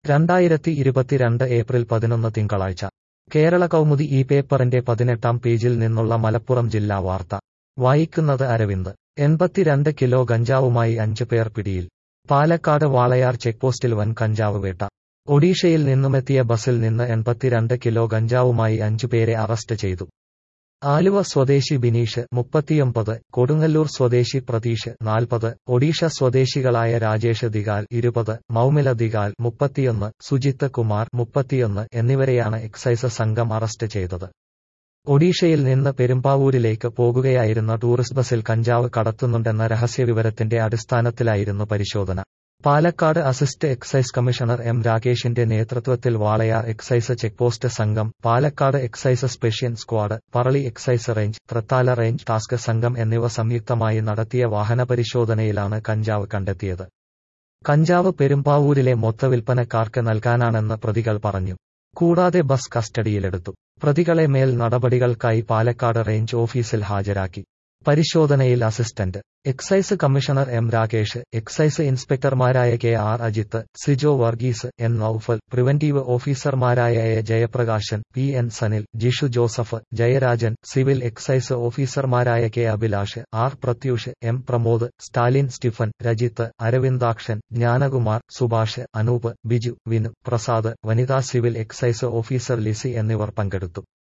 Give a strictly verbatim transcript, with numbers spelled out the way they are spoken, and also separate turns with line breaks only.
രണ്ടായിരത്തി ഇരുപത്തിരണ്ട് ഏപ്രിൽ പതിനൊന്ന് തിങ്കളാഴ്ച കേരള കൗമുദി ഈ പേപ്പറിന്റെ പതിനെട്ടാം പേജിൽ നിന്നുള്ള മലപ്പുറം ജില്ലാ വാർത്ത വായിക്കുന്നത് അരവിന്ദ്. എൺപത്തിരണ്ട് കിലോ ഗഞ്ചാവുമായി അഞ്ച് പേർ പിടിയിൽ. പാലക്കാട് വാളയാർ ചെക്പോസ്റ്റിൽ വൻ കഞ്ചാവ് വേട്ട. ഒഡീഷയിൽ നിന്നുമെത്തിയ ബസിൽ നിന്ന് എൺപത്തിരണ്ട് കിലോ ഗഞ്ചാവുമായി അഞ്ചുപേരെ അറസ്റ്റ് ചെയ്തു. ആലുവ സ്വദേശി ബിനീഷ് മുപ്പത്തിയൊമ്പത്, കൊടുങ്ങല്ലൂർ സ്വദേശി പ്രതീഷ് നാൽപ്പത്, ഒഡീഷ സ്വദേശികളായ രാജേഷ് ദിഗാൽ ഇരുപത്, മൗമില ദിഗാൽ മുപ്പത്തിയൊന്ന്, സുജിത്ത് കുമാർ മുപ്പത്തിയൊന്ന് എന്നിവരെയാണ് എക്സൈസ് സംഘം അറസ്റ്റ് ചെയ്തത്. ഒഡീഷയിൽ നിന്ന് പെരുമ്പാവൂരിലേക്ക് പോകുകയായിരുന്ന ടൂറിസ്റ്റ് ബസിൽ കഞ്ചാവ് കടത്തുന്നുണ്ടെന്ന രഹസ്യവിവരത്തിന്റെ അടിസ്ഥാനത്തിലായിരുന്നു പരിശോധന. Palakkad assist excise commissioner M രാകേഷിന്റെ നേതൃത്വത്തിൽ വാളയാർ എക്സൈസ് ചെക്പോസ്റ്റ് സംഘം, Palakkad excise special squad, Parali excise range, Thrithala range task സംഘം എന്നിവ സംയുക്തമായി നടത്തിയ വാഹനപരിശോധനയിലാണ് കഞ്ചാവ് കണ്ടെത്തിയത്. കഞ്ചാവ് പെരുമ്പാവൂരിലെ മൊത്തവിൽപ്പനക്കാർക്ക് നൽകാനാണെന്ന് പ്രതികൾ പറഞ്ഞു. കൂടാതെ ബസ് കസ്റ്റഡിയിലെടുത്തു. പ്രതികളെ മേൽ നടപടികൾക്കായി പാലക്കാട് റേഞ്ച് ഓഫീസിൽ ഹാജരാക്കി. പരിശോധനയിൽ assistant excise commissioner M Rakesh, excise ഇൻസ്പെക്ടർമാരായ K R Ajith, Sijo Varghese, N Noufal, preventive ഓഫീസർമാരായ A Jayaprakashan, P N Sanil, Jishu Joseph, Jayarajan, civil excise ഓഫീസർമാരായ K Abhilash, R Prathyush, M Pramod, Stalin Stephen, Rajith, Aravindakshan, Jnanakumar, Subhash, Anoop, Biju, Vinu, Prasad, വനിതാ സിവിൽ എക്സൈസ് ഓഫീസർ ലിസി എന്നിവർ പങ്കെടുത്തു.